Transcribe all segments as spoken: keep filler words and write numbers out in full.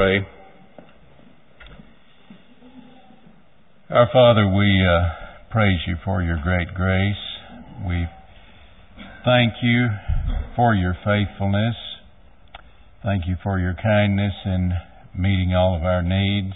pray. Our Father, we uh, praise you for your great grace. We thank you for your faithfulness. Thank you for your kindness in meeting all of our needs.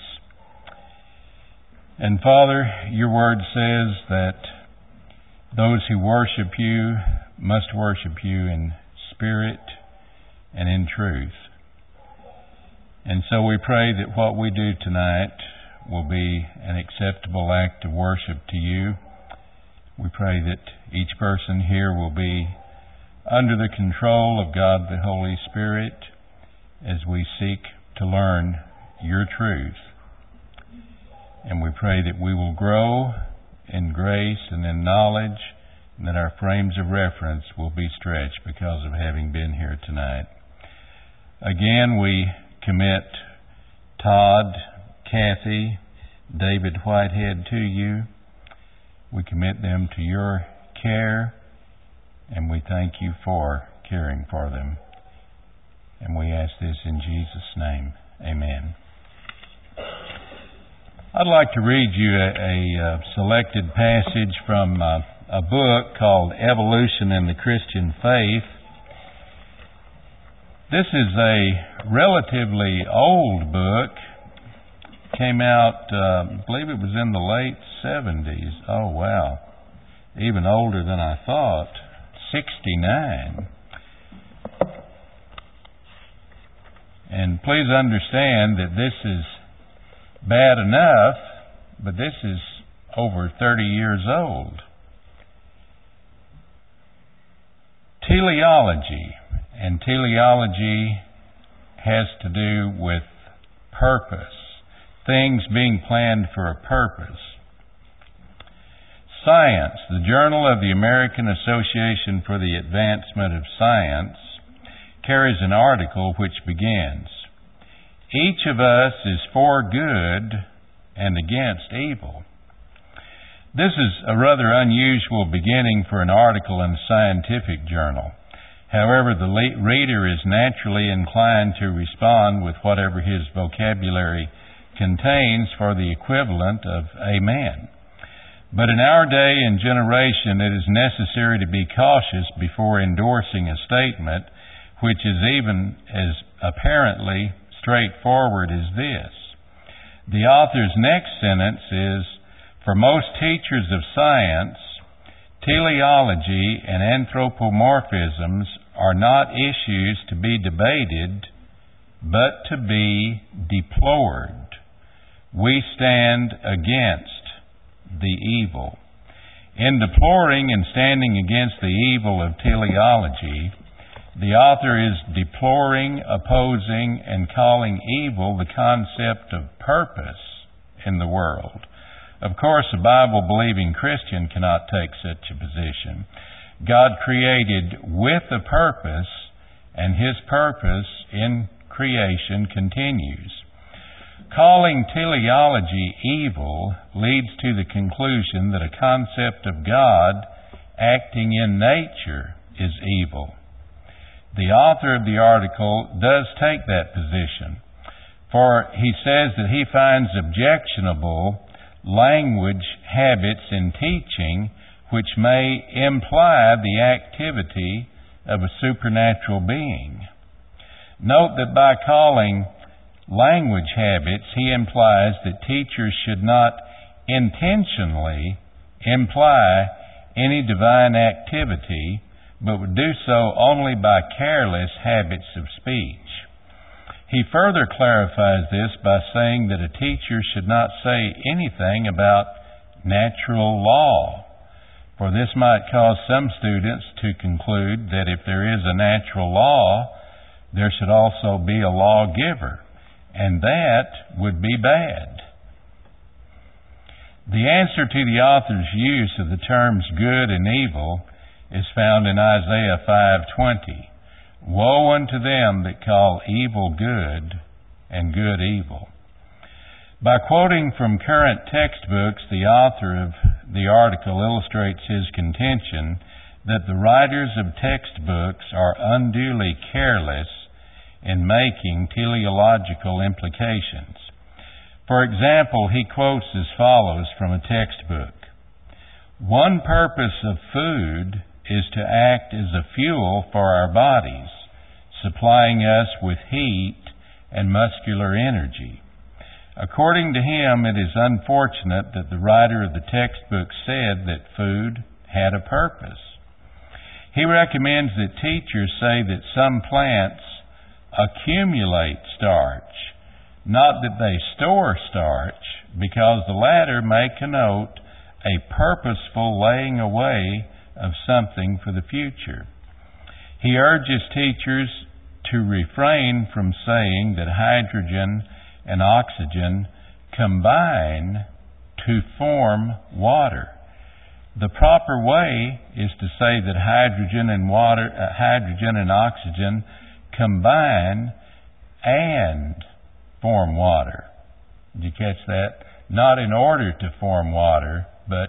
And Father, your word says that those who worship you must worship you in spirit and in truth. And so we pray that what we do tonight will be an acceptable act of worship to you. We pray that each person here will be under the control of God the Holy Spirit as we seek to learn your truth. And we pray that we will grow in grace and in knowledge, and that our frames of reference will be stretched because of having been here tonight. Again, we commit Todd, Kathy, David Whitehead to you. We commit them to your care, and we thank you for caring for them. And we ask this in Jesus' name. Amen. I'd like to read you a, a, a selected passage from uh, a book called Evolution in the Christian Faith. This is a relatively old book. Came out, uh, I believe it was in the late seventies. Oh, wow. Even older than I thought. sixty-nine. And please understand that this is bad enough, but this is over thirty years old. Teleology. And teleology has to do with purpose. Things being planned for a purpose. Science. The Journal of the American Association for the Advancement of Science carries an article which begins, "Each of us is for good and against evil." This is a rather unusual beginning for an article in a scientific journal. However, the le- reader is naturally inclined to respond with whatever his vocabulary contains for the equivalent of amen. But in our day and generation, it is necessary to be cautious before endorsing a statement which is even as apparently straightforward as this. The author's next sentence is, "For most teachers of science, teleology and anthropomorphisms are not issues to be debated, but to be deplored. We stand against the evil." In deploring and standing against the evil of teleology, the author is deploring, opposing, and calling evil the concept of purpose in the world. Of course, a Bible-believing Christian cannot take such a position. God created with a purpose, and His purpose in creation continues. Calling teleology evil leads to the conclusion that a concept of God acting in nature is evil. The author of the article does take that position, for he says that he finds objectionable language habits in teaching which may imply the activity of a supernatural being. Note that by calling language habits, he implies that teachers should not intentionally imply any divine activity, but would do so only by careless habits of speech. He further clarifies this by saying that a teacher should not say anything about natural law, for this might cause some students to conclude that if there is a natural law, there should also be a lawgiver, and that would be bad. The answer to the author's use of the terms good and evil is found in Isaiah five twenty. "Woe unto them that call evil good and good evil." By quoting from current textbooks, the author of the article illustrates his contention that the writers of textbooks are unduly careless in making teleological implications. For example, he quotes as follows from a textbook. One purpose of food is to act as a fuel for our bodies, supplying us with heat and muscular energy. According to him, it is unfortunate that the writer of the textbook said that food had a purpose. He recommends that teachers say that some plants accumulate starch, not that they store starch, because the latter may connote a purposeful laying away of something for the future. He urges teachers to refrain from saying that hydrogen and oxygen combine to form water. The proper way is to say that hydrogen and water, uh, hydrogen and oxygen combine and form water. Did you catch that? Not in order to form water, but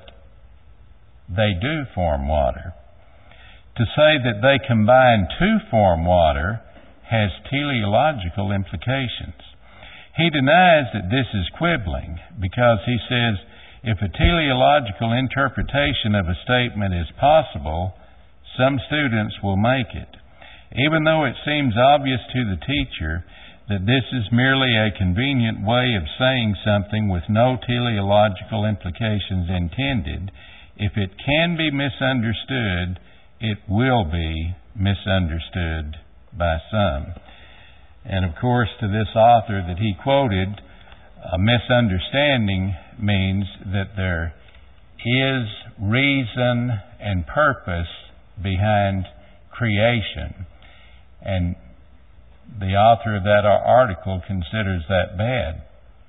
they do form water. To say that they combine to form water has teleological implications. He denies that this is quibbling because he says if a teleological interpretation of a statement is possible, some students will make it. Even though it seems obvious to the teacher that this is merely a convenient way of saying something with no teleological implications intended, if it can be misunderstood, it will be misunderstood by some. And of course, to this author that he quoted, a misunderstanding means that there is reason and purpose behind creation. And the author of that article considers that bad.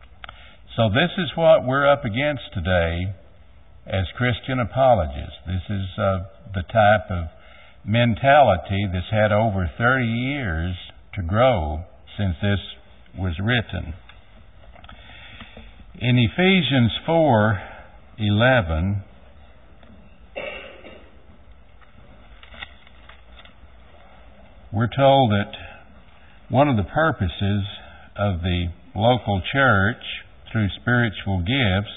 So this is what we're up against today as Christian apologists. This is uh, the type of mentality that's had over thirty years to grow since this was written. In Ephesians four eleven, we're told that one of the purposes of the local church through spiritual gifts,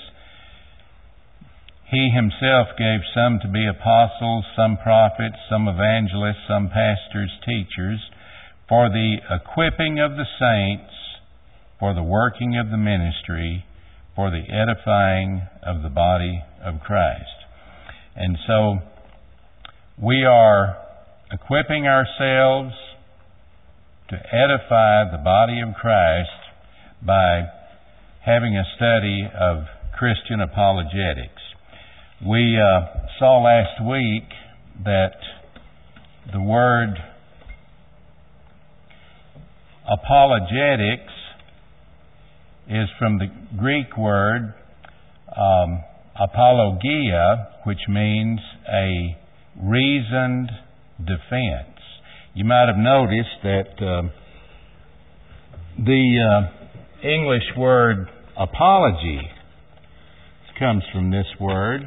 he himself gave some to be apostles, some prophets, some evangelists, some pastors, teachers, for the equipping of the saints, for the working of the ministry, for the edifying of the body of Christ. And so we are equipping ourselves to edify the body of Christ by having a study of Christian apologetics. We uh, saw last week that the word apologetics is from the Greek word um, apologia, which means a reasoned defense. You might have noticed that uh, the uh, English word apology comes from this word.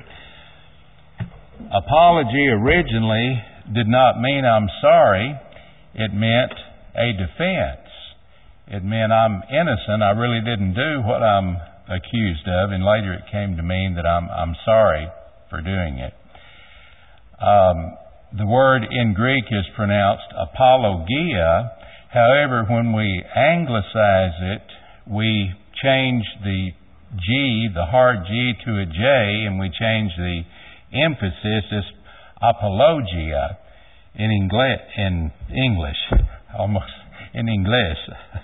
Apology originally did not mean I'm sorry. It meant a defense. It meant I'm innocent. I really didn't do what I'm accused of, and later it came to mean that I'm I'm sorry for doing it. Um, the word in Greek is pronounced apologia. However, when we anglicize it, we change the G, the hard G, to a J, and we change the emphasis as apologia in English, in English, almost in English.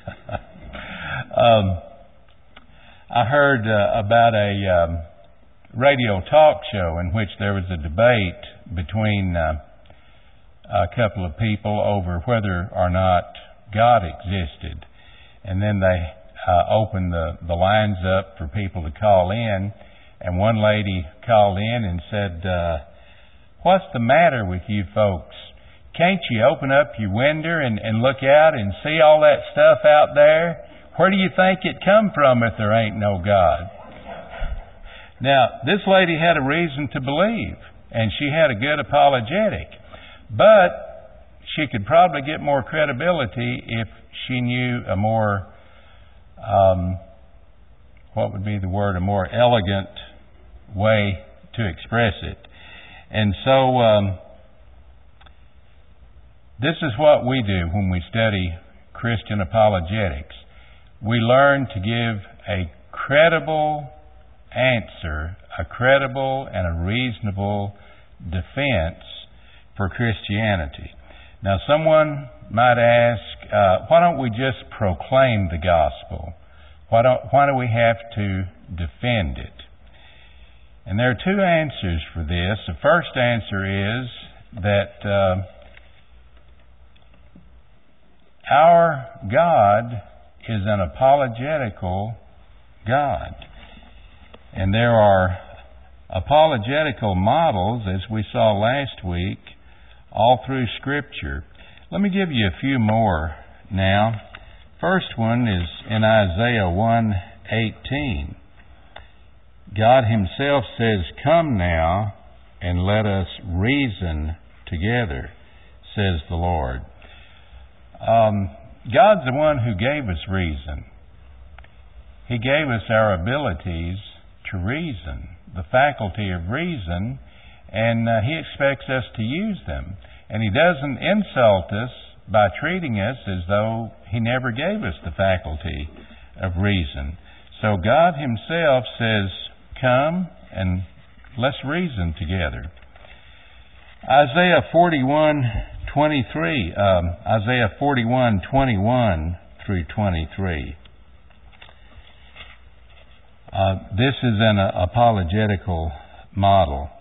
um, I heard uh, about a um, radio talk show in which there was a debate between uh, a couple of people over whether or not God existed. And then they uh, opened the, the lines up for people to call in. And one lady called in and said, uh, "What's the matter with you folks? Can't you open up your window and, and look out and see all that stuff out there? Where do you think it come from if there ain't no God?" Now, this lady had a reason to believe, and she had a good apologetic. But she could probably get more credibility if she knew a more, um, what would be the word, a more elegant way to express it. And so um, this is what we do when we study Christian apologetics. We learn to give a credible answer, a credible and a reasonable defense for Christianity. Now, someone might ask, uh, why don't we just proclaim the gospel? Why don't, why do we have to defend it? And there are two answers for this. The first answer is that uh, our God is an apologetical God. And there are apologetical models, as we saw last week, all through Scripture. Let me give you a few more now. First one is in Isaiah one eighteen. God Himself says, "Come now and let us reason together, says the Lord." Um, God's the one who gave us reason. He gave us our abilities to reason, the faculty of reason, and uh, He expects us to use them. And He doesn't insult us by treating us as though He never gave us the faculty of reason. So God Himself says, "Come and let's reason together." Isaiah forty-one twenty-three, um, Isaiah forty-one twenty-one through twenty-three. Uh, this is an uh, apologetical model.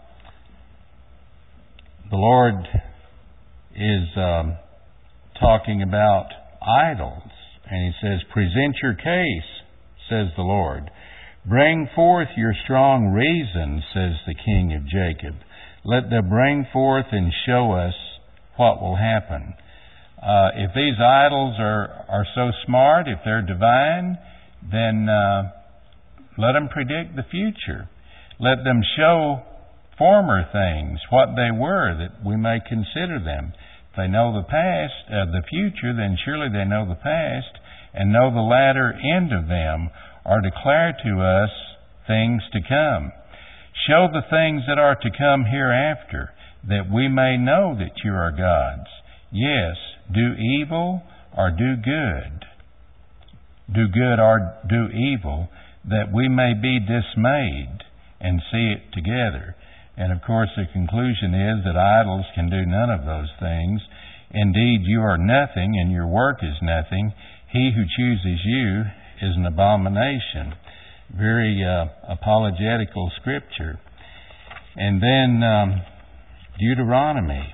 The Lord is um, talking about idols, and He says, "Present your case, says the Lord. Bring forth your strong reason, says the King of Jacob. Let them bring forth and show us what will happen." Uh, if these idols are, are so smart, if they're divine, then uh, let them predict the future. Let them show former things, what they were, that we may consider them. If they know the past, uh, the future, then surely they know the past, and know the latter end of them, or declare to us things to come. Show the things that are to come hereafter, that we may know that you are gods. Yes, do evil or do good. Do good or do evil, that we may be dismayed and see it together. And of course the conclusion is that idols can do none of those things. Indeed, you are nothing and your work is nothing. He who chooses you is an abomination. Very uh, apologetical scripture. And then um, Deuteronomy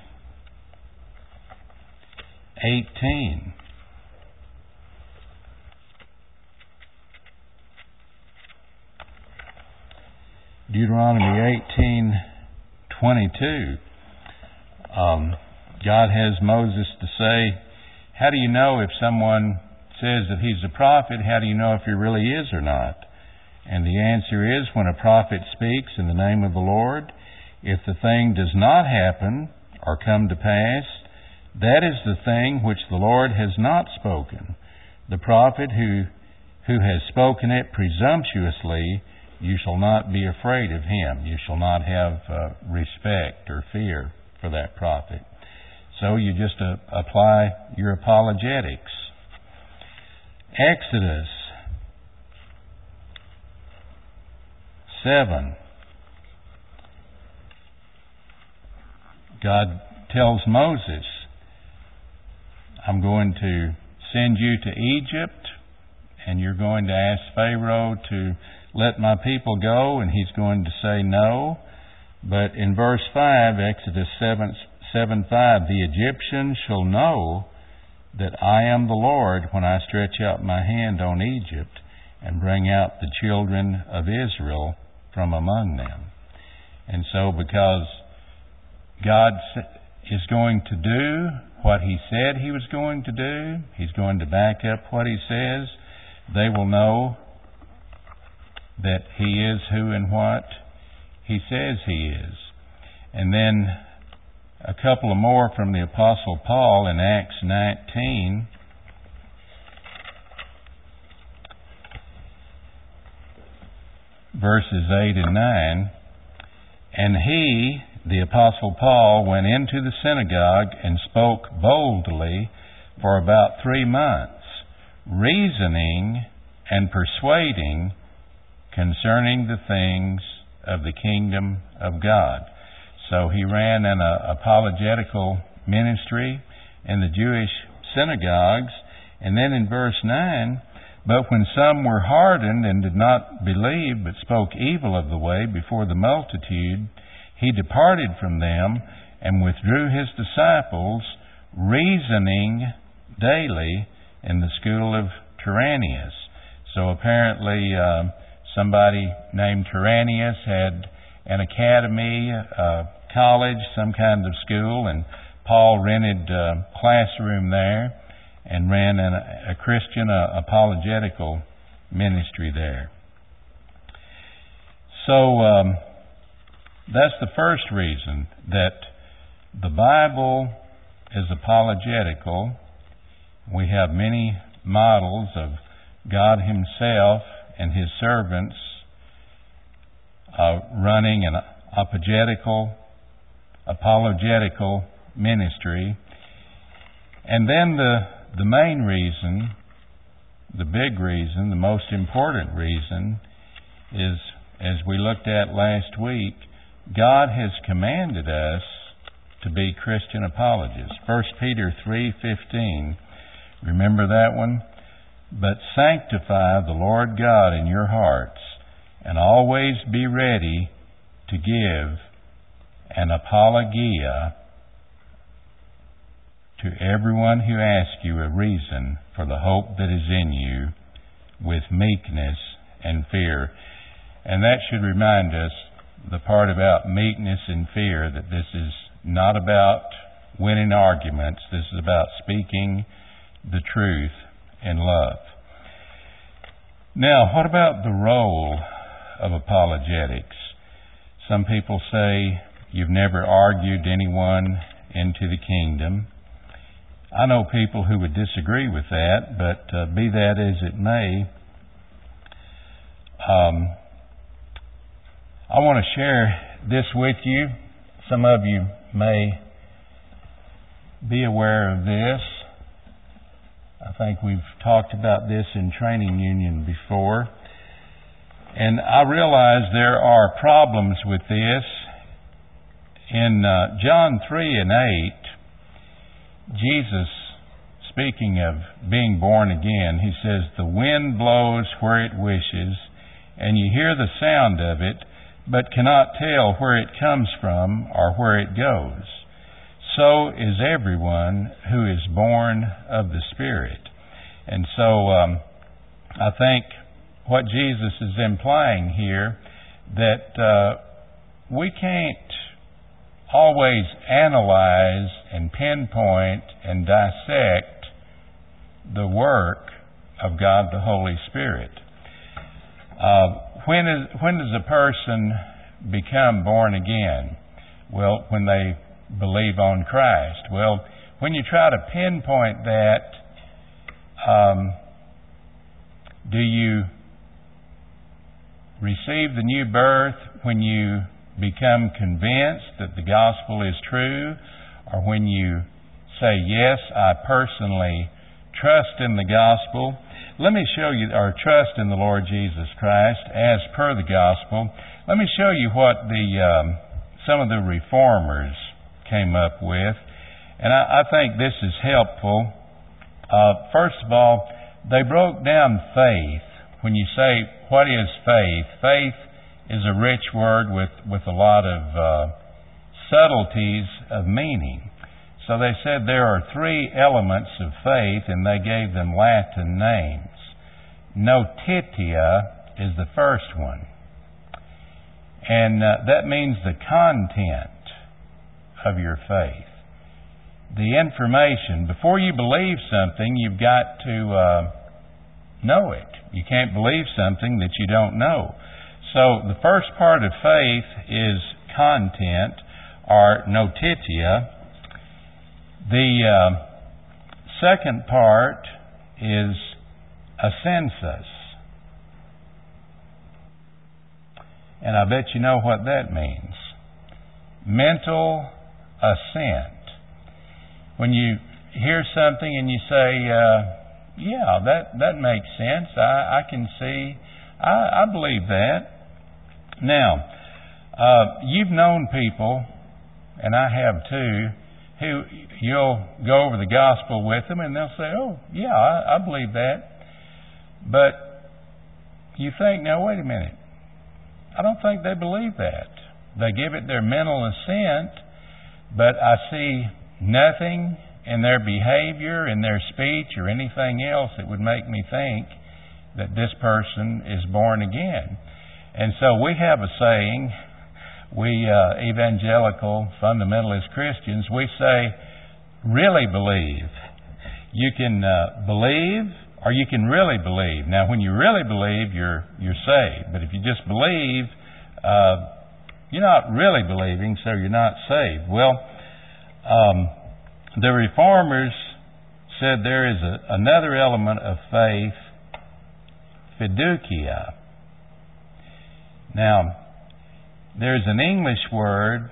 eighteen. Deuteronomy eighteen twenty-two. Um, God has Moses to say, how do you know if someone says that he's a prophet? How do you know if he really is or not? And the answer is, when a prophet speaks in the name of the Lord, if the thing does not happen or come to pass, that is the thing which the Lord has not spoken. The prophet who, who has spoken it presumptuously, you shall not be afraid of him. You shall not have uh, respect or fear for that prophet. So you just uh, apply your apologetics. Exodus seven. God tells Moses, I'm going to send you to Egypt, and you're going to ask Pharaoh to let my people go, and he's going to say no. But in verse five, Exodus seven, seven five, the Egyptians shall know that I am the Lord when I stretch out my hand on Egypt and bring out the children of Israel from among them. And so because God is going to do what He said He was going to do, He's going to back up what He says, they will know that He is who and what He says He is. And then a couple of more from the Apostle Paul in Acts nineteen. verses eight and nine. And he, the Apostle Paul, went into the synagogue and spoke boldly for about three months, reasoning and persuading concerning the things of the kingdom of God. So he ran an uh, apologetical ministry in the Jewish synagogues. And then in verse nine, but when some were hardened and did not believe, but spoke evil of the way before the multitude, he departed from them and withdrew his disciples, reasoning daily in the school of Tyrannus. So apparently uh, somebody named Tyrannus had an academy, a college, some kind of school, and Paul rented a classroom there and ran an, a Christian uh, apologetical ministry there. So um, that's the first reason, that the Bible is apologetical. We have many models of God Himself and His servants uh, running an apologetical, apologetical ministry. And then the, the main reason, the big reason, the most important reason is, as we looked at last week, God has commanded us to be Christian apologists. First Peter three fifteen, remember that one? But sanctify the Lord God in your hearts, and always be ready to give an apologia to everyone who asks you a reason for the hope that is in you, with meekness and fear. And that should remind us, the part about meekness and fear, that this is not about winning arguments. This is about speaking the truth in love. Now, what about the role of apologetics? Some people say you've never argued anyone into the kingdom. I know people who would disagree with that, but uh, be that as it may, um, I want to share this with you. Some of you may be aware of this. I think we've talked about this in Training Union before. And I realize there are problems with this. In uh, John three and eight, Jesus, speaking of being born again, He says, the wind blows where it wishes, and you hear the sound of it, but cannot tell where it comes from or where it goes. So is everyone who is born of the Spirit. And so um, I think what Jesus is implying here, that uh, we can't always analyze and pinpoint and dissect the work of God the Holy Spirit. Uh, when is when does a person become born again? Well, when they believe on Christ. Well, when you try to pinpoint that, um, do you receive the new birth when you become convinced that the gospel is true, or when you say, yes, I personally trust in the gospel? Let me show you, or trust in the Lord Jesus Christ as per the gospel. Let me show you what the um, some of the reformers came up with, and I, I think this is helpful. Uh, first of all, they broke down faith. When you say, what is faith? Faith is a rich word with, with a lot of uh, subtleties of meaning. So they said there are three elements of faith, and they gave them Latin names. Notitia is the first one. And uh, that means the content of your faith. The information. Before you believe something, you've got to uh, know it. You can't believe something that you don't know. So the first part of faith is content, or notitia. The uh, second part is assensus. And I bet you know what that means. Mental assent. When you hear something and you say, uh, yeah, that, that makes sense. I, I can see, I, I believe that. Now, uh, you've known people, and I have too, who you'll go over the gospel with them and they'll say, oh, yeah, I, I believe that. But you think, now wait a minute, I don't think they believe that. They give it their mental assent, but I see nothing in their behavior, in their speech, or anything else that would make me think that this person is born again. And so we have a saying, we uh, evangelical fundamentalist Christians, we say, really believe. You can uh, believe or you can really believe. Now, when you really believe, you're you're saved. But if you just believe, uh, you're not really believing, so you're not saved. Well, um, the Reformers said there is a, another element of faith, fiducia. Now, there's an English word,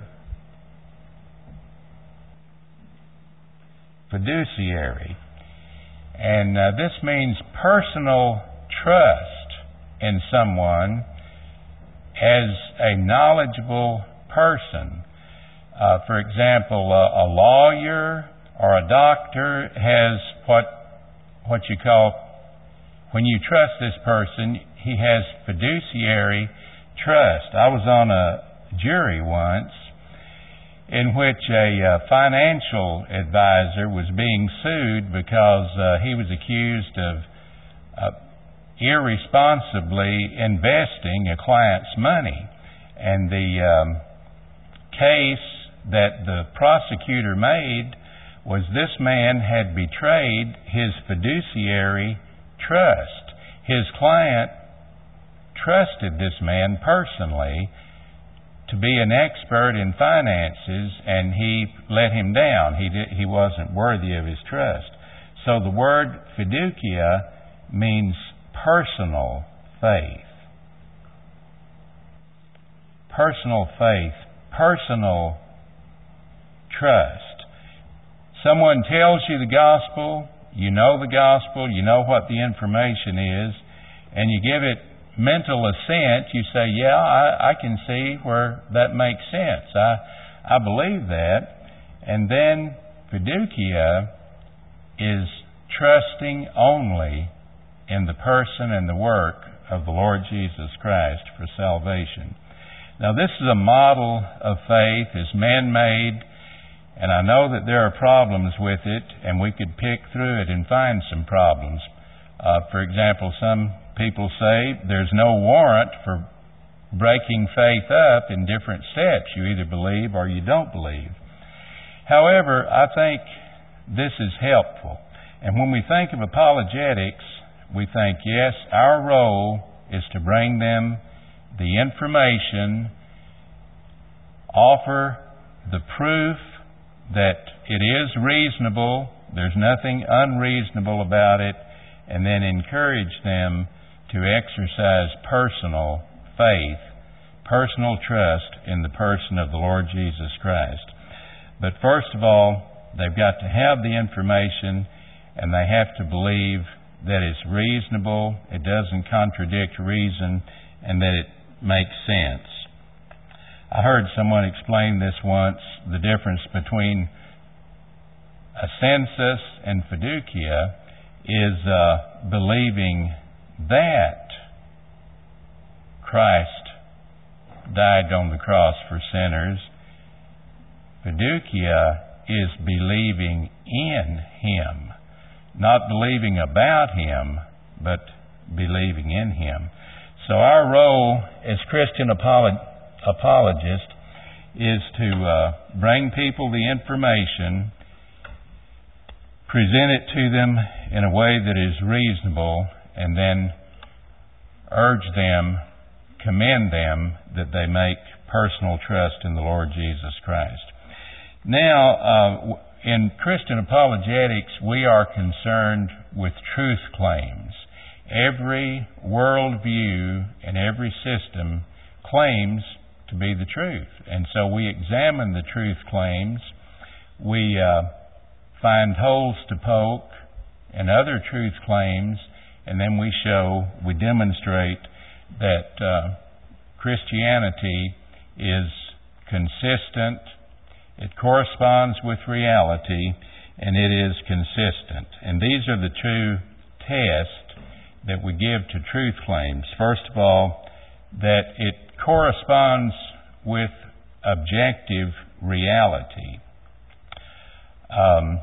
fiduciary, and uh, this means personal trust in someone as a knowledgeable person. Uh, for example, uh, a lawyer or a doctor has what what you call, when you trust this person, he has fiduciary trust. I was on a jury once in which a uh, financial advisor was being sued because uh, he was accused of uh, irresponsibly investing a client's money. And the um, case that the prosecutor made was this man had betrayed his fiduciary trust. His client trusted this man personally to be an expert in finances, and he let him down. He did, he wasn't worthy of his trust. So the word fiducia means personal faith. Personal faith, personal trust. Someone tells you the gospel, you know the gospel, you know what the information is, and you give it mental assent. You say, yeah, I, I can see where that makes sense. I, I believe that. And then fiducia is trusting only in the person and the work of the Lord Jesus Christ for salvation. Now, this is a model of faith, is man-made, and I know that there are problems with it, and we could pick through it and find some problems. Uh, for example, some people say there's no warrant for breaking faith up in different steps. You either believe or you don't believe. However, I think this is helpful. And when we think of apologetics, we think, yes, our role is to bring them the information, offer the proof that it is reasonable, there's nothing unreasonable about it, and then encourage them to exercise personal faith, personal trust in the person of the Lord Jesus Christ. But first of all, they've got to have the information, and they have to believe that it's reasonable, it doesn't contradict reason, and that it makes sense. I heard someone explain this once, the difference between assensus and fiducia is uh, believing that Christ died on the cross for sinners. Fiducia is believing in Him, not believing about Him, but believing in Him. So our role as Christian apolog- apologists is to uh, bring people the information, present it to them in a way that is reasonable, and then urge them, commend them that they make personal trust in the Lord Jesus Christ. Now, uh, in Christian apologetics, we are concerned with truth claims. Every worldview and every system claims to be the truth. And so we examine the truth claims. We uh, find holes to poke and other truth claims, and then we show, we demonstrate that uh, Christianity is consistent, it corresponds with reality, and it is consistent. And these are the two tests that we give to truth claims. First of all, that it corresponds with objective reality. Um,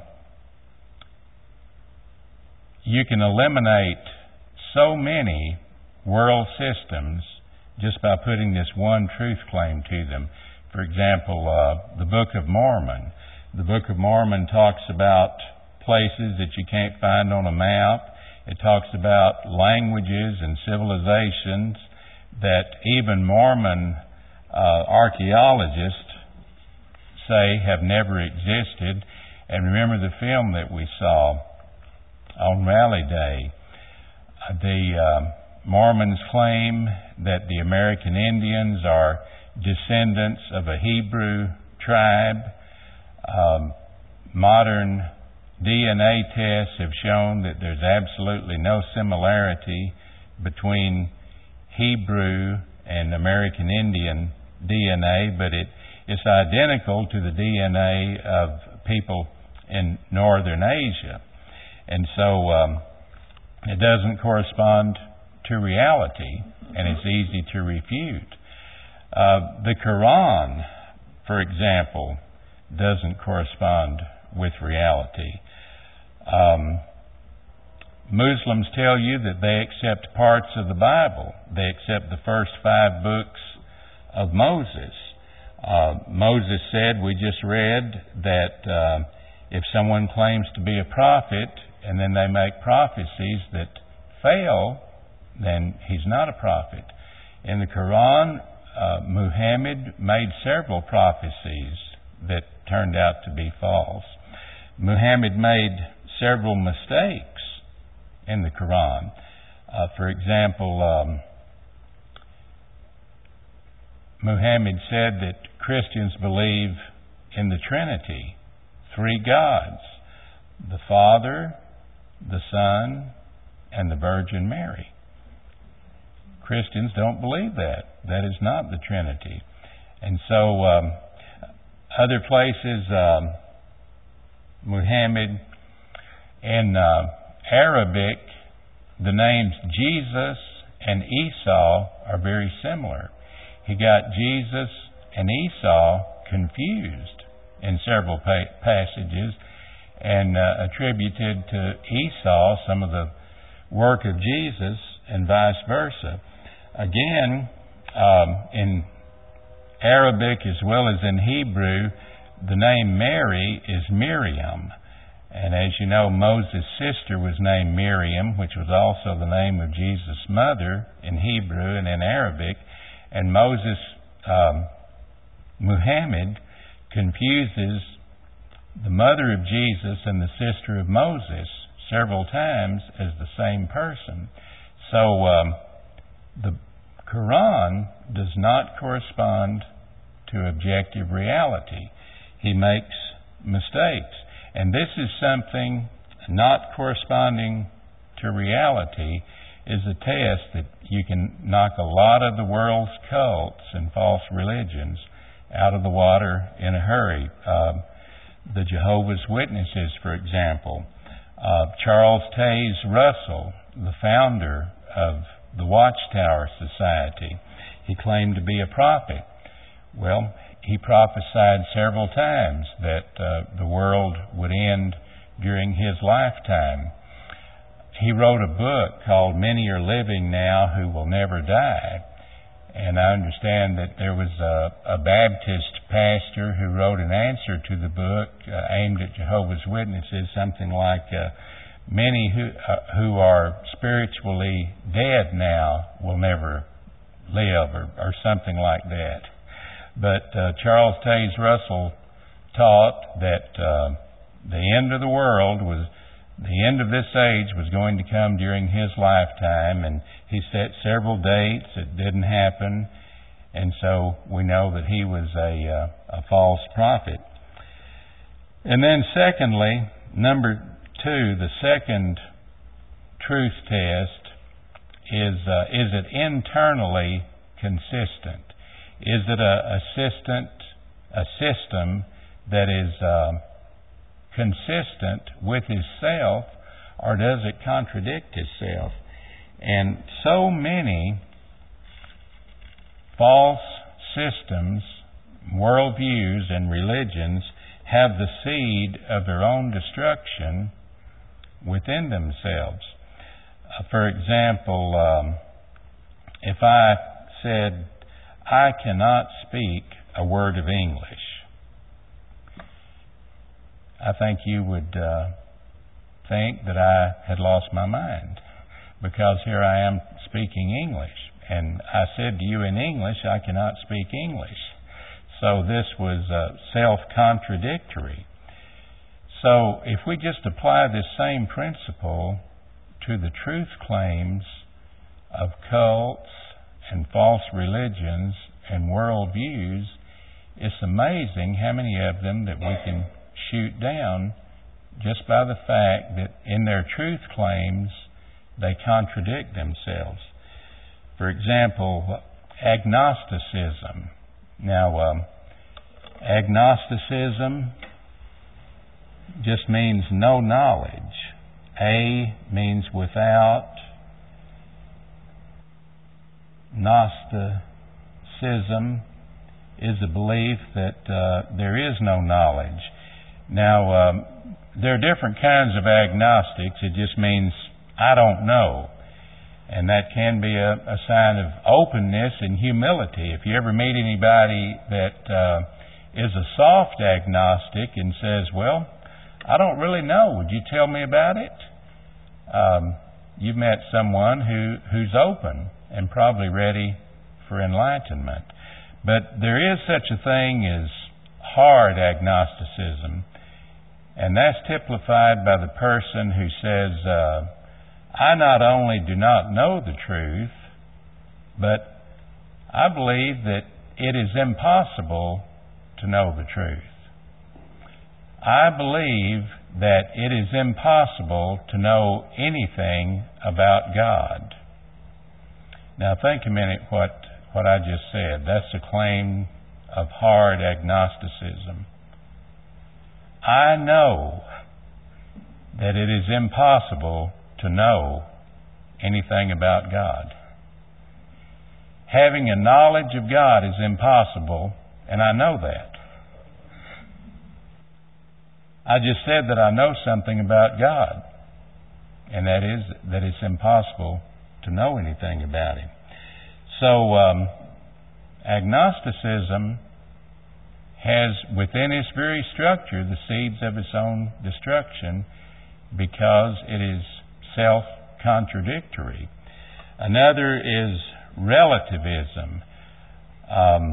you can eliminate so many world systems just by putting this one truth claim to them. For example, uh, the Book of Mormon. The Book of Mormon talks about places that you can't find on a map. It talks about languages and civilizations that even Mormon uh, archaeologists say have never existed. And remember the film that we saw on Rally Day. Uh, the uh, Mormons claim that the American Indians are descendants of a Hebrew tribe. Um, modern D N A tests have shown that there's absolutely no similarity between Hebrew and American Indian D N A, but it, it's identical to the D N A of people in northern Asia. And so um, it doesn't correspond to reality, and it's easy to refute. Uh, the Quran, for example, doesn't correspond with reality. Um, Muslims tell you that they accept parts of the Bible. They accept the first five books of Moses. Uh, Moses said, we just read, that uh, if someone claims to be a prophet and then they make prophecies that fail, then he's not a prophet. In the Quran, uh, Muhammad made several prophecies that turned out to be false. Muhammad made several mistakes in the Quran. Uh, for example, um, Muhammad said that Christians believe in the Trinity, three gods, the Father, the Son, and the Virgin Mary. Christians don't believe that. That is not the Trinity. And so um, other places, um, Muhammad, in uh, Arabic, the names Jesus and Esau are very similar. He got Jesus and Esau confused in several pa- passages and uh, attributed to Esau some of the work of Jesus and vice versa. Again, um, in Arabic as well as in Hebrew, the name Mary is Miriam. And as you know, Moses' sister was named Miriam, which was also the name of Jesus' mother in Hebrew and in Arabic. And Moses, um, Muhammad, confuses the mother of Jesus and the sister of Moses several times as the same person. So um, the Quran does not correspond to objective reality. He makes mistakes. And this is something not corresponding to reality is a test that you can knock a lot of the world's cults and false religions out of the water in a hurry. Uh, the Jehovah's Witnesses, for example. Uh, Charles Taze Russell, the founder of the Watchtower Society, he claimed to be a prophet. Well, he prophesied several times that uh, the world would end during his lifetime. He wrote a book called Many Are Living Now Who Will Never Die. And I understand that there was a, a Baptist pastor who wrote an answer to the book uh, aimed at Jehovah's Witnesses, something like, uh, many who, uh, who are spiritually dead now will never live, or, or something like that. But uh, Charles Taze Russell taught that uh, the end of the world was, the end of this age was going to come during his lifetime, and he set several dates. It didn't happen. And so we know that he was a, uh, a false prophet. And then secondly, number two, the second truth test is, uh, is it internally consistent? Is it a, a, system, a system that is uh, consistent with itself, or does it contradict itself? And so many false systems, worldviews, and religions have the seed of their own destruction within themselves. Uh, for example, um, if I said, I cannot speak a word of English, I think you would uh, think that I had lost my mind, because here I am speaking English. And I said to you in English, I cannot speak English. So this was uh, self-contradictory. So if we just apply this same principle to the truth claims of cults and false religions and worldviews, it's amazing how many of them that we can shoot down just by the fact that in their truth claims they contradict themselves. For example, agnosticism. Now, um, agnosticism just means no knowledge. A means without. Gnosticism is a belief that uh, there is no knowledge. Now, um, there are different kinds of agnostics. It just means I don't know. And that can be a, a sign of openness and humility. If you ever meet anybody that uh, is a soft agnostic and says, well, I don't really know, would you tell me about it? Um, you've met someone who, who's open and probably ready for enlightenment. But there is such a thing as hard agnosticism, and that's typified by the person who says, uh, I not only do not know the truth, but I believe that it is impossible to know the truth. I believe that it is impossible to know anything about God. Now think a minute what, what I just said. That's a claim of hard agnosticism. I know that it is impossible to know anything about God. Having a knowledge of God is impossible, and I know that. I just said that I know something about God, and that is that it's impossible to know anything about Him. So, um, agnosticism has within its very structure the seeds of its own destruction, because it is self-contradictory. Another is relativism. Um,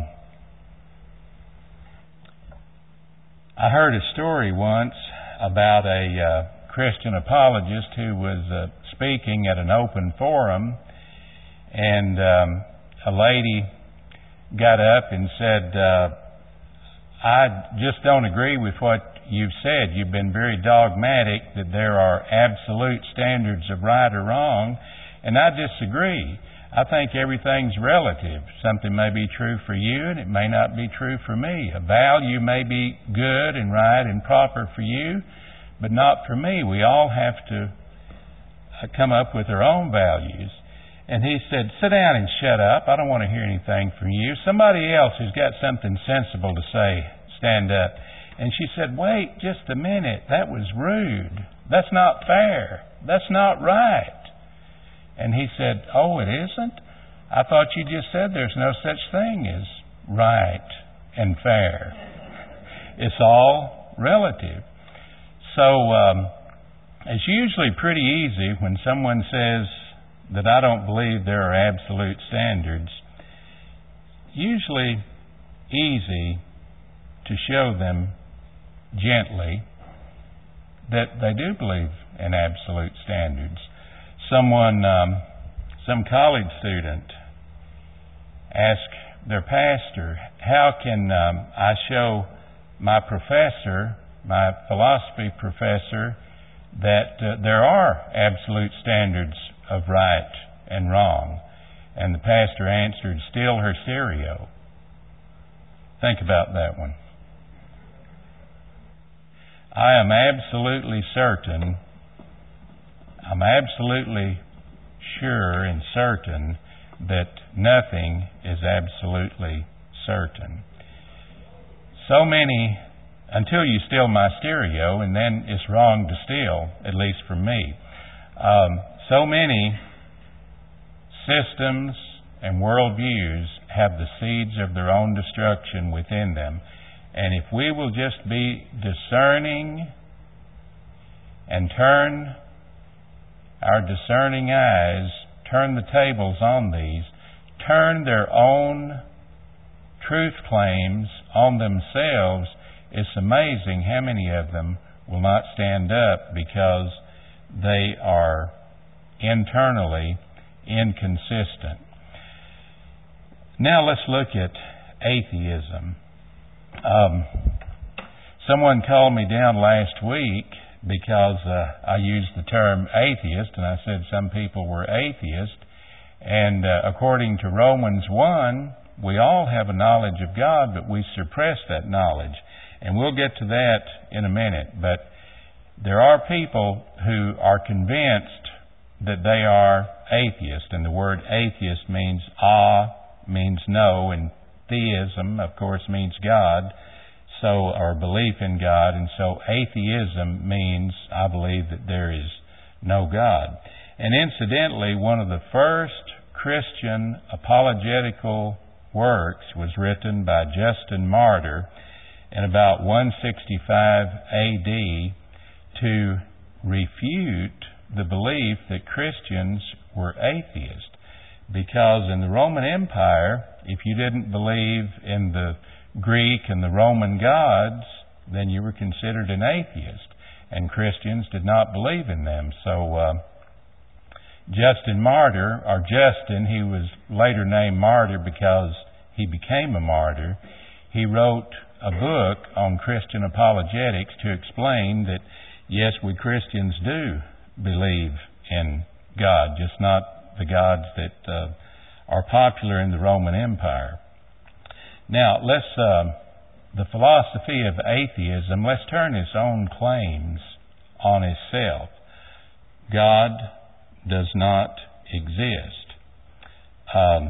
I heard a story once about a uh, Christian apologist who was uh, speaking at an open forum, and um, a lady got up and said, uh, I just don't agree with what you've said. You've been very dogmatic that there are absolute standards of right or wrong, and I disagree. I think everything's relative. Something may be true for you, and it may not be true for me. A value may be good and right and proper for you, but not for me. We all have to come up with our own values. And he said, sit down and shut up. I don't want to hear anything from you. Somebody else who's got something sensible to say, stand up. And she said, wait just a minute, that was rude. That's not fair. That's not right. And he said, oh, it isn't? I thought you just said there's no such thing as right and fair. It's all relative. So um, it's usually pretty easy when someone says that I don't believe there are absolute standards, usually easy to show them gently that they do believe in absolute standards. Someone, um, some college student asked their pastor, how can um, I show my professor, my philosophy professor, that uh, there are absolute standards of right and wrong? And the pastor answered, steal her stereo. Think about that one. I am absolutely certain, I'm absolutely sure and certain that nothing is absolutely certain. So many, until you steal my stereo, and then it's wrong to steal, at least for me. Um, so many systems and worldviews have the seeds of their own destruction within them. And if we will just be discerning and turn our discerning eyes, turn the tables on these, turn their own truth claims on themselves, it's amazing how many of them will not stand up because they are internally inconsistent. Now let's look at atheism. Um, someone called me down last week because uh, I used the term atheist, and I said some people were atheists. And uh, according to Romans one, we all have a knowledge of God, but we suppress that knowledge. And we'll get to that in a minute. But there are people who are convinced that they are atheists, and the word atheist means ah, means no, and theism, of course, means God, so or belief in God, and so atheism means I believe that there is no God. And incidentally, one of the first Christian apologetical works was written by Justin Martyr in about one sixty-five A D to refute the belief that Christians were atheists. Because in the Roman Empire, if you didn't believe in the Greek and the Roman gods, then you were considered an atheist. And Christians did not believe in them. So uh, Justin Martyr, or Justin, he was later named Martyr because he became a martyr, he wrote a book on Christian apologetics to explain that, yes, we Christians do believe in God, just not the gods that uh, are popular in the Roman Empire. Now, let's uh, the philosophy of atheism, let's turn its own claims on itself. God does not exist. Um,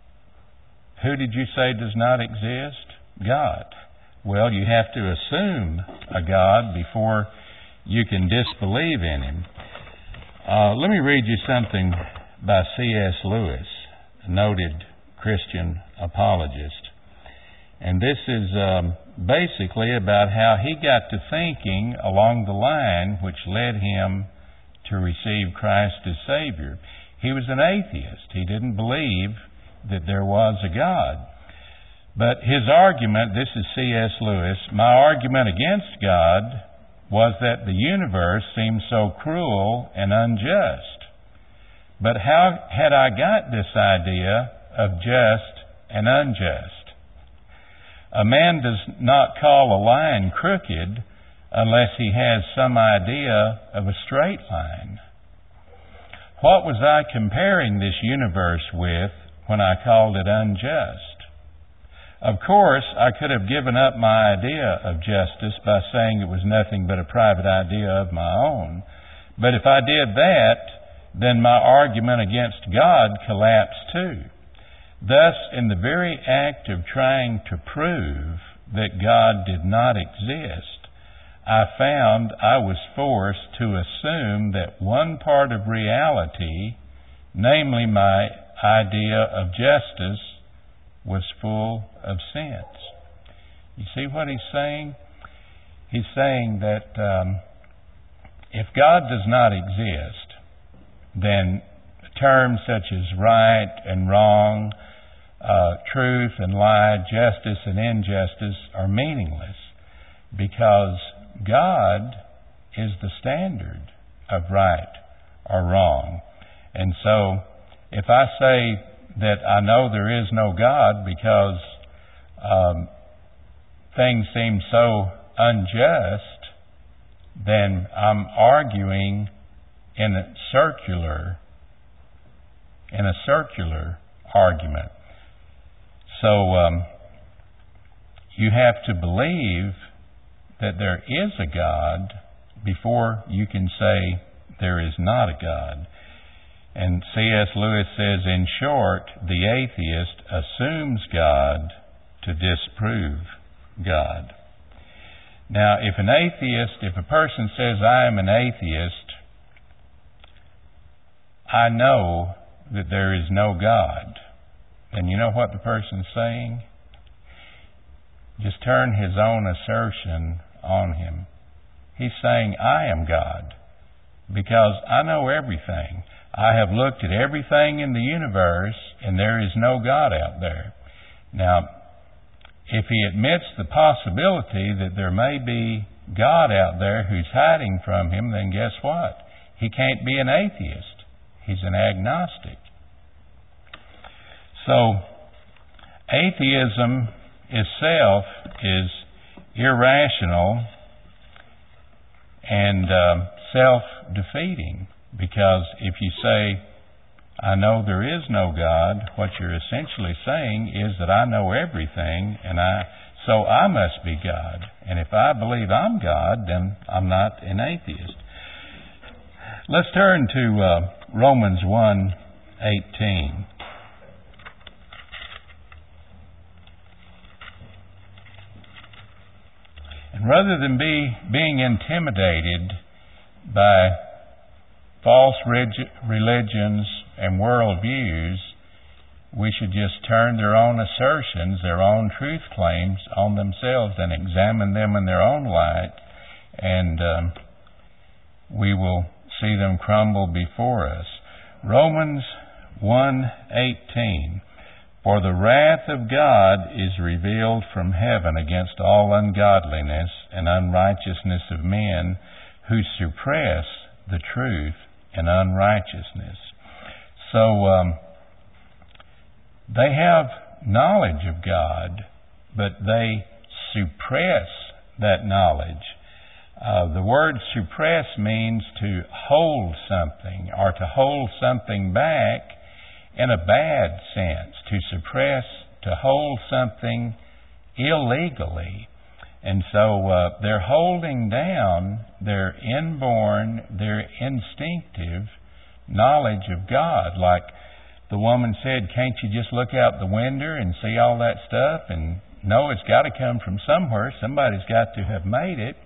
who did you say does not exist? God. Well, you have to assume a God before you can disbelieve in Him. Uh, let me read you something by C S Lewis, a noted Christian apologist. And this is um, basically about how he got to thinking along the line which led him to receive Christ as Savior. He was an atheist. He didn't believe that there was a God. But his argument, this is C S Lewis, my argument against God was that the universe seemed so cruel and unjust. But how had I got this idea of just and unjust? A man does not call a line crooked unless he has some idea of a straight line. What was I comparing this universe with when I called it unjust? Of course, I could have given up my idea of justice by saying it was nothing but a private idea of my own. But if I did that, then my argument against God collapsed too. Thus, in the very act of trying to prove that God did not exist, I found I was forced to assume that one part of reality, namely my idea of justice, was full of sense. You see what he's saying? He's saying that um, if God does not exist, then terms such as right and wrong, uh, truth and lie, justice and injustice are meaningless, because God is the standard of right or wrong. And so if I say that I know there is no God because um, things seem so unjust, then I'm arguing in a circular, in a circular argument. So um, you have to believe that there is a God before you can say there is not a God. And C S Lewis says, in short, the atheist assumes God to disprove God. Now, if an atheist, if a person says, I am an atheist, I know that there is no God. And you know what the person's saying? Just turn his own assertion on him. He's saying, I am God, because I know everything. I have looked at everything in the universe, and there is no God out there. Now, if he admits the possibility that there may be God out there who's hiding from him, then guess what? He can't be an atheist. He's an agnostic. So, atheism itself is irrational and uh, self-defeating, because if you say, I know there is no God, what you're essentially saying is that I know everything, and I so I must be God. And if I believe I'm God, then I'm not an atheist. Let's turn to uh, Romans one eighteen. And rather than be being intimidated by false reg- religions and worldviews, we should just turn their own assertions, their own truth claims on themselves and examine them in their own light, and um, we will see them crumble before us. Romans one eighteen. For the wrath of God is revealed from heaven against all ungodliness and unrighteousness of men who suppress the truth in unrighteousness. So um, they have knowledge of God, but they suppress that knowledge. Uh, the word suppress means to hold something, or to hold something back in a bad sense, to suppress, to hold something illegally. And so uh, they're holding down their inborn, their instinctive knowledge of God. Like the woman said, can't you just look out the window and see all that stuff? And no, it's got to come from somewhere. Somebody's got to have made it.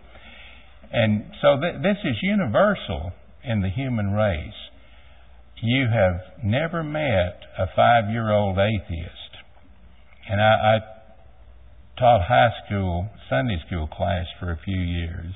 And so th- this is universal in the human race. You have never met a five-year-old atheist. And I, I taught high school, Sunday school class for a few years.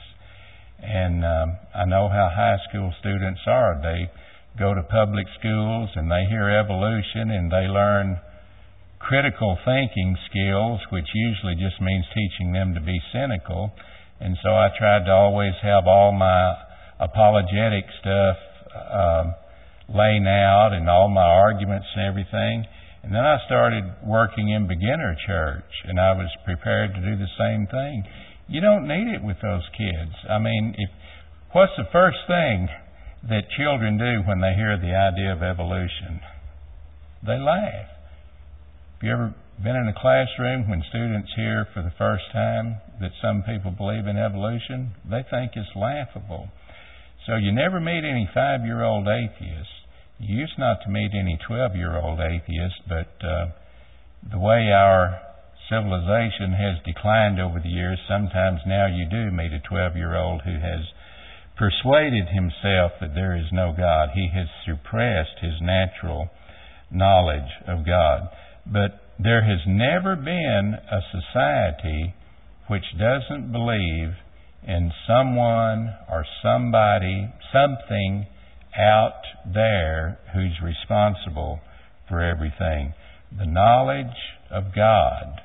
And um, I know how high school students are. They go to public schools and they hear evolution and they learn critical thinking skills, which usually just means teaching them to be cynical. And so I tried to always have all my apologetic stuff um, laying out and all my arguments and everything. And then I started working in beginner church, and I was prepared to do the same thing. You don't need it with those kids. I mean, if what's the first thing that children do when they hear the idea of evolution? They laugh. Have you ever been in a classroom when students hear for the first time that some people believe in evolution? They think it's laughable. So you never meet any five-year-old atheists. You used not to meet any twelve-year-old atheists, but uh, the way our civilization has declined over the years, sometimes now you do meet a twelve-year-old who has persuaded himself that there is no God. He has suppressed his natural knowledge of God. But there has never been a society which doesn't believe in someone or somebody, something out there who's responsible for everything. The knowledge of God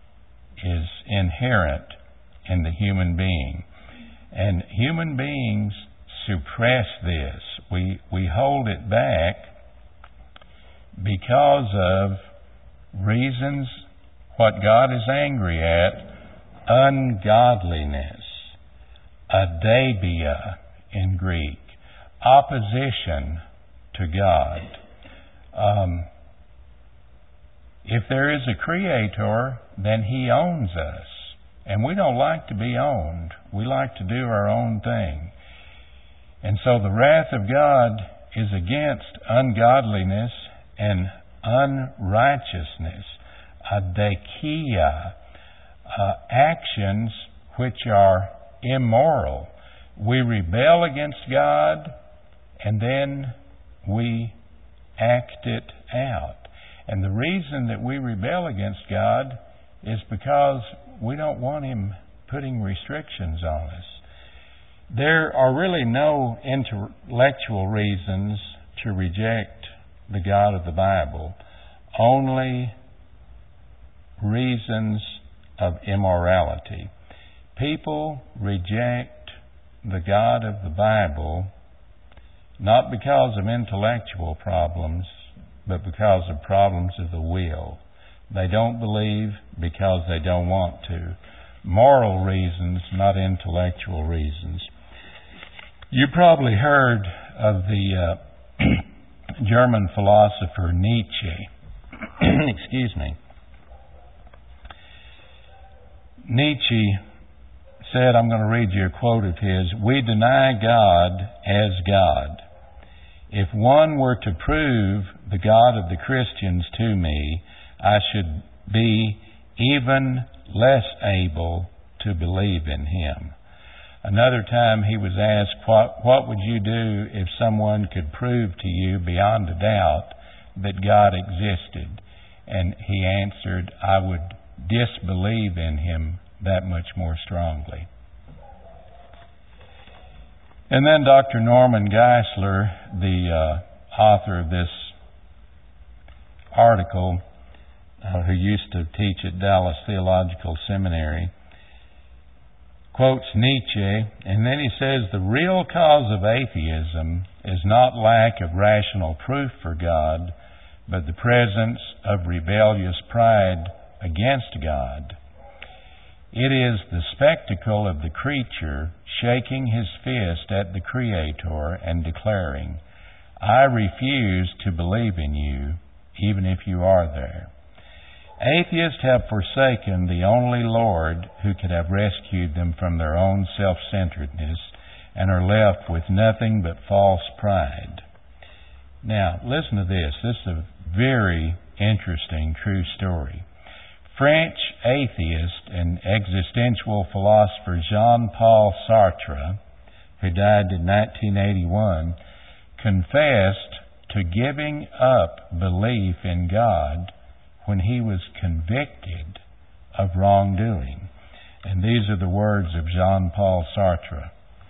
is inherent in the human being. And human beings suppress this. We we hold it back because of reasons what God is angry at, ungodliness, adaibia in Greek, opposition to God. Um, if there is a creator, then he owns us. And we don't like to be owned. We like to do our own thing. And so the wrath of God is against ungodliness and unrighteousness, adakia, uh, actions which are immoral. We rebel against God and then we act it out. And the reason that we rebel against God is because we don't want Him putting restrictions on us. There are really no intellectual reasons to reject the God of the Bible, only reasons of immorality. People reject the God of the Bible not because of intellectual problems, but because of problems of the will. They don't believe because they don't want to. Moral reasons, not intellectual reasons. You probably heard of the uh, German philosopher Nietzsche. Excuse me. Nietzsche said, I'm going to read you a quote of his, "We deny God as God. If one were to prove the God of the Christians to me, I should be even less able to believe in Him." Another time he was asked, what, what would you do if someone could prove to you beyond a doubt that God existed? And he answered, I would disbelieve in Him that much more strongly. And then Doctor Norman Geisler, the uh, author of this article, uh, who used to teach at Dallas Theological Seminary, quotes Nietzsche, and then he says, the real cause of atheism is not lack of rational proof for God, but the presence of rebellious pride against God. It is the spectacle of the creature shaking his fist at the Creator and declaring, I refuse to believe in you, even if you are there. Atheists have forsaken the only Lord who could have rescued them from their own self-centeredness and are left with nothing but false pride. Now, listen to this. This is a very interesting, true story. French atheist and existential philosopher Jean-Paul Sartre, who died in nineteen eighty-one, confessed to giving up belief in God when he was convicted of wrongdoing. And these are the words of Jean-Paul Sartre.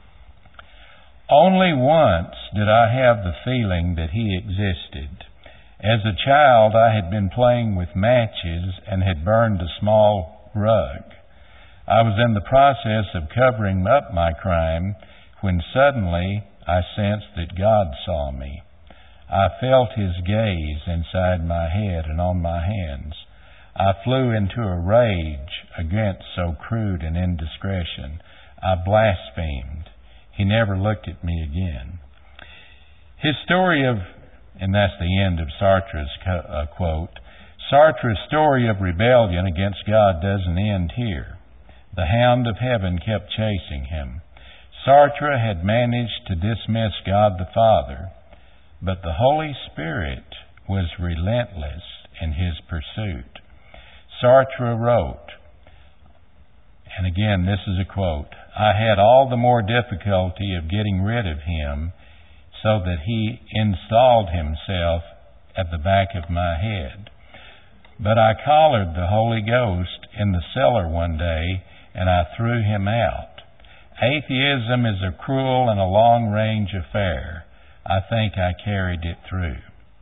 Only once did I have the feeling that He existed. As a child, I had been playing with matches and had burned a small rug. I was in the process of covering up my crime when suddenly I sensed that God saw me. I felt His gaze inside my head and on my hands. I flew into a rage against so crude an indiscretion. I blasphemed. He never looked at me again. His story of, and that's the end of Sartre's uh, quote, Sartre's story of rebellion against God doesn't end here. The hound of heaven kept chasing him. Sartre had managed to dismiss God the Father, but the Holy Spirit was relentless in His pursuit. Sartre wrote, and again this is a quote, I had all the more difficulty of getting rid of him so that he installed himself at the back of my head. But I collared the Holy Ghost in the cellar one day and I threw him out. Atheism is a cruel and a long-range affair. I think I carried it through.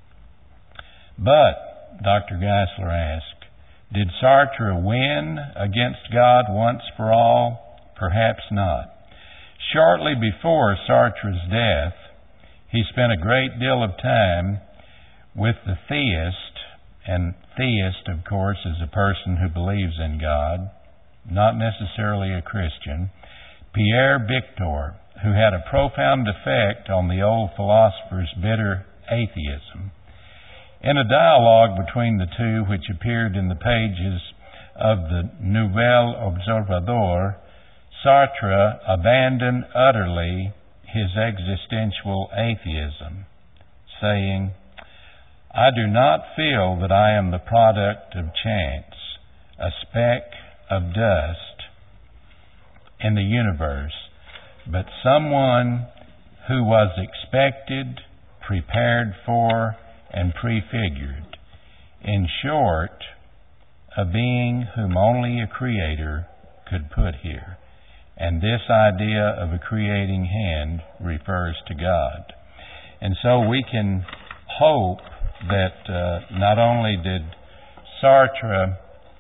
But, Doctor Geisler asked, did Sartre win against God once for all? Perhaps not. Shortly before Sartre's death, he spent a great deal of time with the theist, and theist, of course, is a person who believes in God, not necessarily a Christian, Pierre Victor, who had a profound effect on the old philosopher's bitter atheism. In a dialogue between the two, which appeared in the pages of the Nouvel Observateur, Sartre abandoned utterly his existential atheism, saying, "I do not feel that I am the product of chance, a speck of dust in the universe, but someone who was expected, prepared for, and prefigured. In short, a being whom only a creator could put here." And this idea of a creating hand refers to God. And so we can hope that uh, not only did Sartre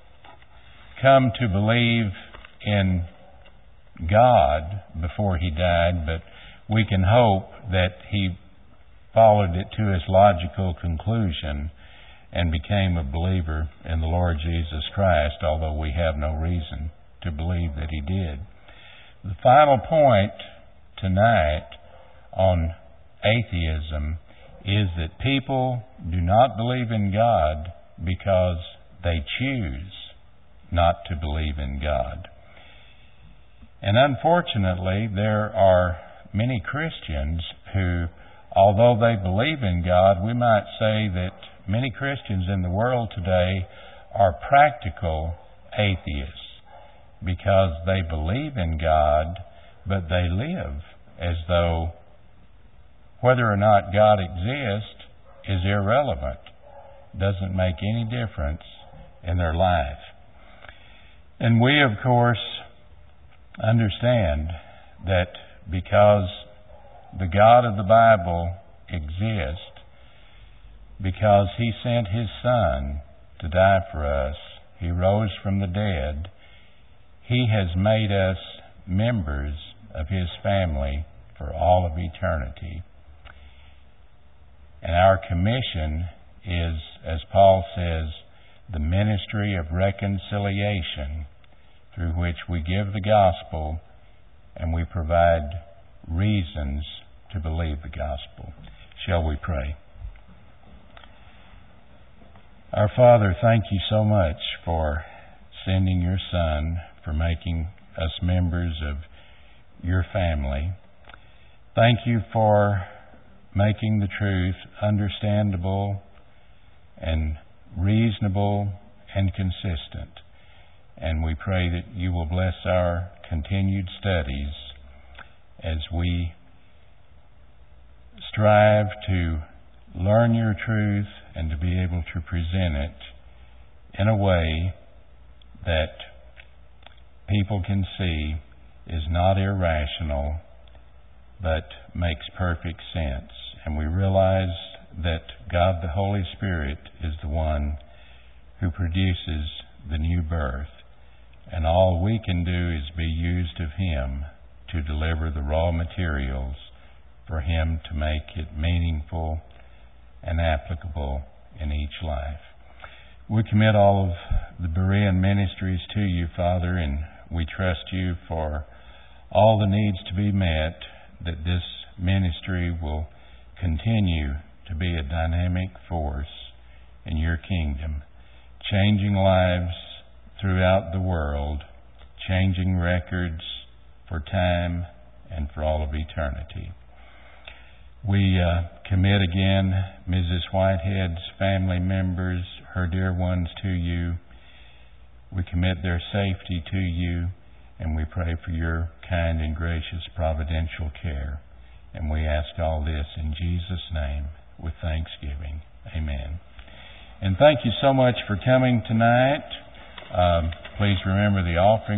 come to believe in God before he died, but we can hope that he followed it to its logical conclusion and became a believer in the Lord Jesus Christ, although we have no reason to believe that he did. The final point tonight on atheism is that people do not believe in God because they choose not to believe in God. And unfortunately, there are many Christians who, although they believe in God, we might say that many Christians in the world today are practical atheists, because they believe in God, but they live as though whether or not God exists is irrelevant, doesn't make any difference in their life. And we, of course, understand that because the God of the Bible exists, because He sent His Son to die for us, He rose from the dead, He has made us members of His family for all of eternity. And our commission is, as Paul says, the ministry of reconciliation, through which we give the gospel and we provide reasons to believe the gospel. Shall we pray? Our Father, thank you so much for sending your Son, for making us members of your family. Thank you for making the truth understandable and reasonable and consistent. And we pray that you will bless our continued studies as we strive to learn your truth and to be able to present it in a way that people can see is not irrational, but makes perfect sense. And we realize that God the Holy Spirit is the one who produces the new birth. And all we can do is be used of Him to deliver the raw materials for Him to make it meaningful and applicable in each life. We commit all of the Berean ministries to you, Father, and we trust you for all the needs to be met, that this ministry will continue to be a dynamic force in your kingdom, changing lives throughout the world, changing records for time and for all of eternity. We uh, commit again Missus Whitehead's family members, her dear ones, to you. We commit their safety to you, and we pray for your kind and gracious providential care. And we ask all this in Jesus' name with thanksgiving. Amen. And thank you so much for coming tonight. Um, please remember the offering